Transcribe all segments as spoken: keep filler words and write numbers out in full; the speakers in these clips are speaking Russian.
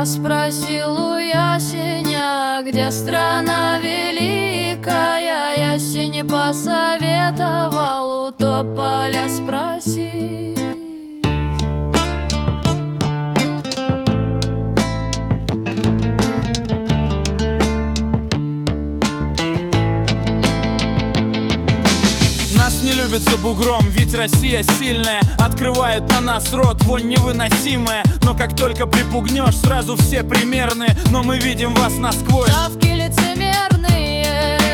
я спросил у ясеня, где страна великая. Ясень посоветовал у тополя спросить. Не любят за бугром, ведь Россия сильная, открывает на нас рот, вонь невыносимая. Но как только припугнешь, сразу все примерны. Но мы видим вас насквозь. Травки лицемерные,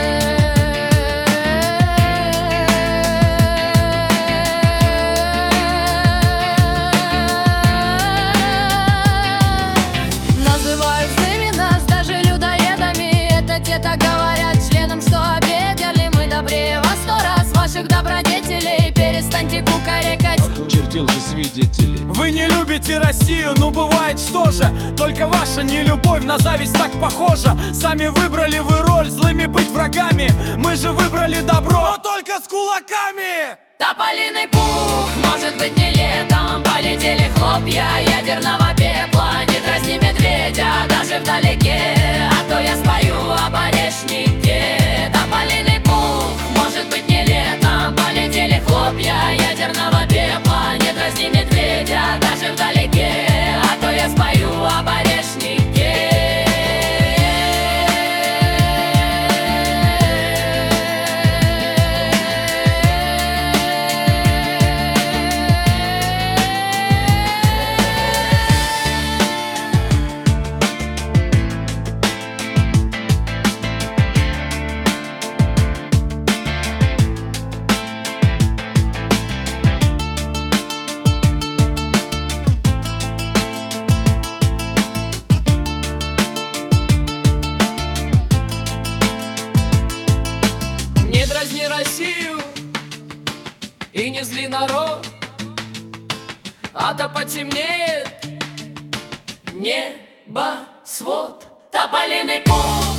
называют злыми нас даже людоедами. Это те-то говорят членам, что обедали. Мы добрее вас сто раз, ваших добродетелей. Перестаньте кукарекать, чертил же свидетелей. Вы не любите Россию, ну бывает что же. Только ваша нелюбовь на зависть так похожа. Сами выбрали вы роль злыми быть врагами. Мы же выбрали добро, но только с кулаками. тополиный пух, может быть не летом. Полетели хлопья ядерного пепла. Не дразни медведя даже вдалеке, а то я спою об орешнике. Тополиный пух, может быть не летом. Полетели хлопья ядерного пепла. Не дразни медведя даже вдалеке, а то я спою об орешнике. Не дразни Россию и не зли народ, а то потемнеет небосвод. Тополиный пух,